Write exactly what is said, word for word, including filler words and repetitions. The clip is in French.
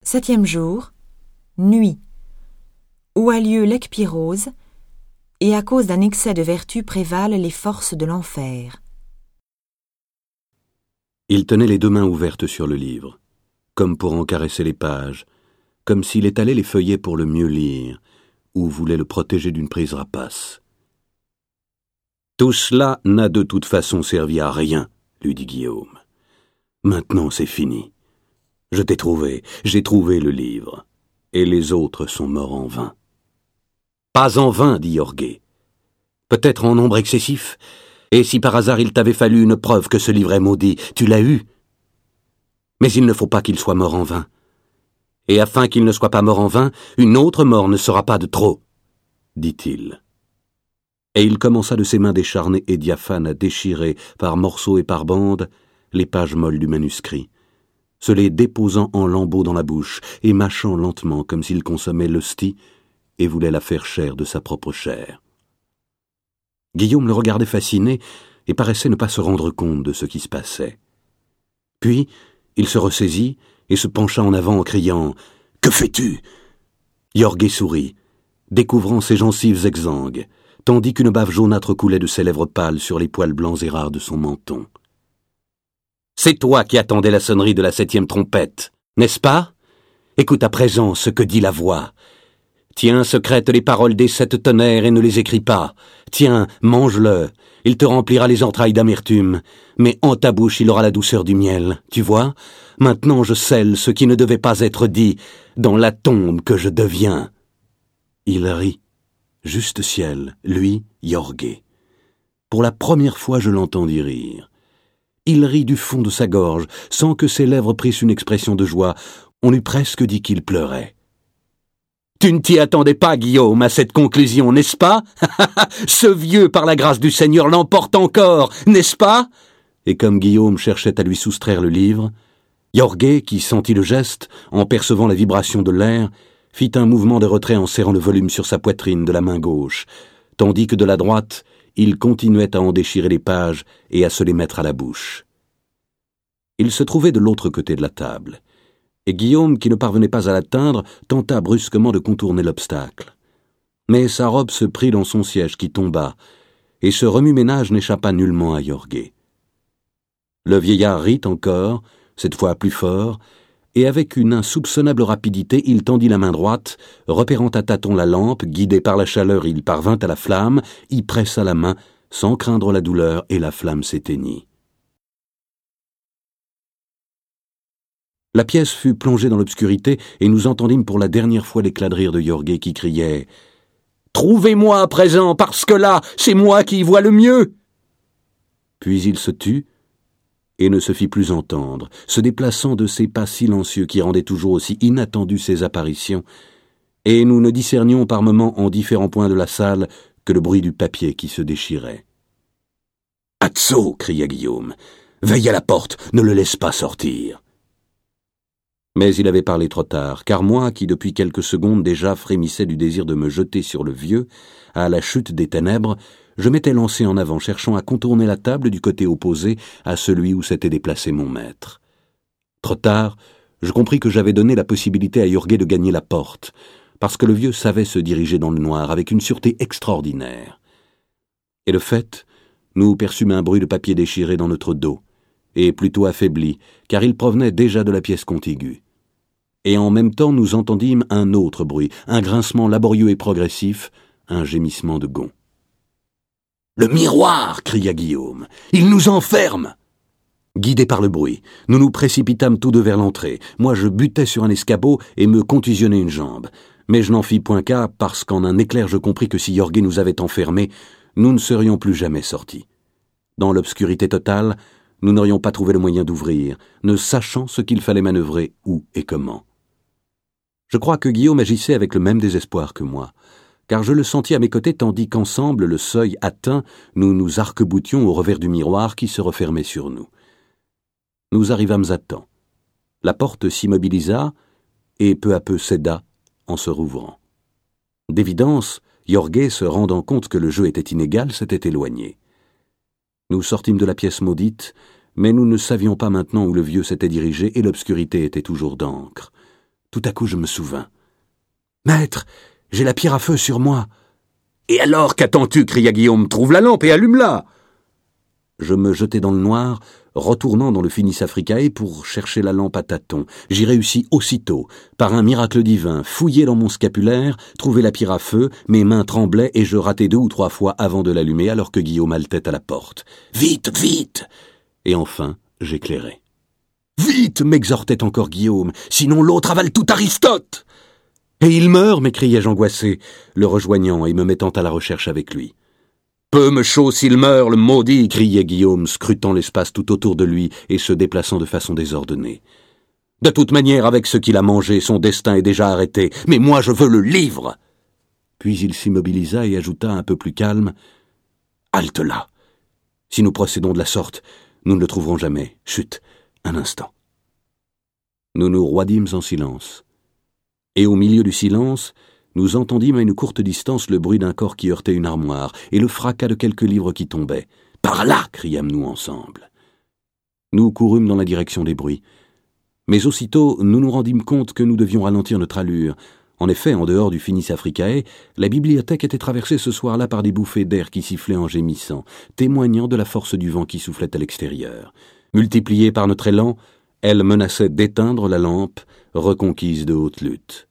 Septième jour, nuit, où a lieu l'ecpyrose, et à cause d'un excès de vertu prévalent les forces de l'enfer. Il tenait les deux mains ouvertes sur le livre, comme pour en caresser les pages, comme s'il étalait les feuillets pour le mieux lire, ou voulait le protéger d'une prise rapace. « Tout cela n'a de toute façon servi à rien, » lui dit Guillaume. « Maintenant c'est fini. Je t'ai trouvé, j'ai trouvé le livre, et les autres sont morts en vain. »« Pas en vain, dit Jorge. Peut-être en nombre excessif, et si par hasard il t'avait fallu une preuve que ce livre est maudit, tu l'as eu. Mais il ne faut pas qu'il soit mort en vain. Et afin qu'il ne soit pas mort en vain, une autre mort ne sera pas de trop, dit-il. Et il commença de ses mains décharnées et diaphanes à déchirer, par morceaux et par bandes, les pages molles du manuscrit, se les déposant en lambeaux dans la bouche et mâchant lentement comme s'il consommait l'hostie et voulait la faire chair de sa propre chair. Guillaume le regardait fasciné et paraissait ne pas se rendre compte de ce qui se passait. Puis, il se ressaisit et se pencha en avant en criant « Que fais-tu » Jorge sourit, découvrant ses gencives exsangues, tandis qu'une bave jaunâtre coulait de ses lèvres pâles sur les poils blancs et rares de son menton. « C'est toi qui attendais la sonnerie de la septième trompette, n'est-ce pas? Écoute à présent ce que dit la voix. Tiens, secrète les paroles des sept tonnerres et ne les écris pas. Tiens, mange-le, il te remplira les entrailles d'amertume, mais en ta bouche il aura la douceur du miel, tu vois? Maintenant je scelle ce qui ne devait pas être dit dans la tombe que je deviens. » Il rit, juste ciel, lui, Jorge. Pour la première fois je l'entendis rire. Il rit du fond de sa gorge, sans que ses lèvres prissent une expression de joie. On eût presque dit qu'il pleurait. « Tu ne t'y attendais pas, Guillaume, à cette conclusion, n'est-ce pas? Ce vieux, par la grâce du Seigneur, l'emporte encore, n'est-ce pas ?» Et comme Guillaume cherchait à lui soustraire le livre, Jorge, qui sentit le geste, en percevant la vibration de l'air, fit un mouvement de retrait en serrant le volume sur sa poitrine de la main gauche, tandis que de la droite, il continuait à en déchirer les pages et à se les mettre à la bouche. Il se trouvait de l'autre côté de la table, et Guillaume, qui ne parvenait pas à l'atteindre, tenta brusquement de contourner l'obstacle. Mais sa robe se prit dans son siège qui tomba, et ce remue-ménage n'échappa nullement à Jorge. Le vieillard rit encore, cette fois plus fort, et avec une insoupçonnable rapidité, il tendit la main droite, repérant à tâtons la lampe, guidé par la chaleur, il parvint à la flamme, y pressa la main, sans craindre la douleur, et la flamme s'éteignit. La pièce fut plongée dans l'obscurité, et nous entendîmes pour la dernière fois l'éclat de rire de Jorge qui criait « Trouvez-moi à présent, parce que là, c'est moi qui y vois le mieux !» Puis il se tut, et ne se fit plus entendre, se déplaçant de ses pas silencieux qui rendaient toujours aussi inattendues ses apparitions, et nous ne discernions par moments en différents points de la salle que le bruit du papier qui se déchirait. « Atzo !» cria Guillaume. « Veille à la porte, ne le laisse pas sortir !» Mais il avait parlé trop tard, car moi, qui depuis quelques secondes déjà frémissais du désir de me jeter sur le vieux, à la chute des ténèbres, je m'étais lancé en avant, cherchant à contourner la table du côté opposé à celui où s'était déplacé mon maître. Trop tard, je compris que j'avais donné la possibilité à Jorge de gagner la porte, parce que le vieux savait se diriger dans le noir avec une sûreté extraordinaire. Et de fait, nous perçûmes un bruit de papier déchiré dans notre dos, et plutôt affaibli, car il provenait déjà de la pièce contiguë. Et en même temps nous entendîmes un autre bruit, un grincement laborieux et progressif, un gémissement de gond. « Le miroir !» cria Guillaume. « Il nous enferme !» Guidés par le bruit, nous nous précipitâmes tous deux vers l'entrée. Moi je butai sur un escabeau et me contusionnai une jambe. Mais je n'en fis point cas parce qu'en un éclair je compris que si Jorge nous avait enfermés, nous ne serions plus jamais sortis. Dans l'obscurité totale, nous n'aurions pas trouvé le moyen d'ouvrir, ne sachant ce qu'il fallait manœuvrer, où et comment. Je crois que Guillaume agissait avec le même désespoir que moi, car je le sentis à mes côtés tandis qu'ensemble, le seuil atteint, nous nous arc-boutions au revers du miroir qui se refermait sur nous. Nous arrivâmes à temps. La porte s'immobilisa et peu à peu céda en se rouvrant. D'évidence, Jorge, se rendant compte que le jeu était inégal, s'était éloigné. Nous sortîmes de la pièce maudite, mais nous ne savions pas maintenant où le vieux s'était dirigé et l'obscurité était toujours d'encre. Tout à coup, je me souvins. « Maître, j'ai la pierre à feu sur moi. »« Et alors, qu'attends-tu » cria Guillaume. « Trouve la lampe et allume-la » Je me jetai dans le noir, retournant dans le Finis Africae pour chercher la lampe à tâtons. J'y réussis aussitôt. Par un miracle divin, fouillé dans mon scapulaire, trouver la pierre à feu, mes mains tremblaient et je ratai deux ou trois fois avant de l'allumer alors que Guillaume haletait à la porte. « Vite, vite !» Et enfin, j'éclairai. « Vite !» m'exhortait encore Guillaume, « sinon l'autre avale tout Aristote !»« Et il meurt !» m'écriai-je angoissé, le rejoignant et me mettant à la recherche avec lui. « Peu me chaud s'il meurt, le maudit !» criait Guillaume, scrutant l'espace tout autour de lui et se déplaçant de façon désordonnée. « De toute manière, avec ce qu'il a mangé, son destin est déjà arrêté, mais moi je veux le livre !» Puis il s'immobilisa et ajouta un peu plus calme. « Halte là. Si nous procédons de la sorte, nous ne le trouverons jamais. Chut, un instant. » Nous nous roidîmes en silence. Et au milieu du silence, nous entendîmes à une courte distance le bruit d'un corps qui heurtait une armoire et le fracas de quelques livres qui tombaient. « Par là !» criâmes-nous ensemble. Nous courûmes dans la direction des bruits. Mais aussitôt, nous nous rendîmes compte que nous devions ralentir notre allure. En effet, en dehors du Finis Africae, la bibliothèque était traversée ce soir-là par des bouffées d'air qui sifflaient en gémissant, témoignant de la force du vent qui soufflait à l'extérieur. Multipliée par notre élan, elle menaçait d'éteindre la lampe, reconquise de haute lutte.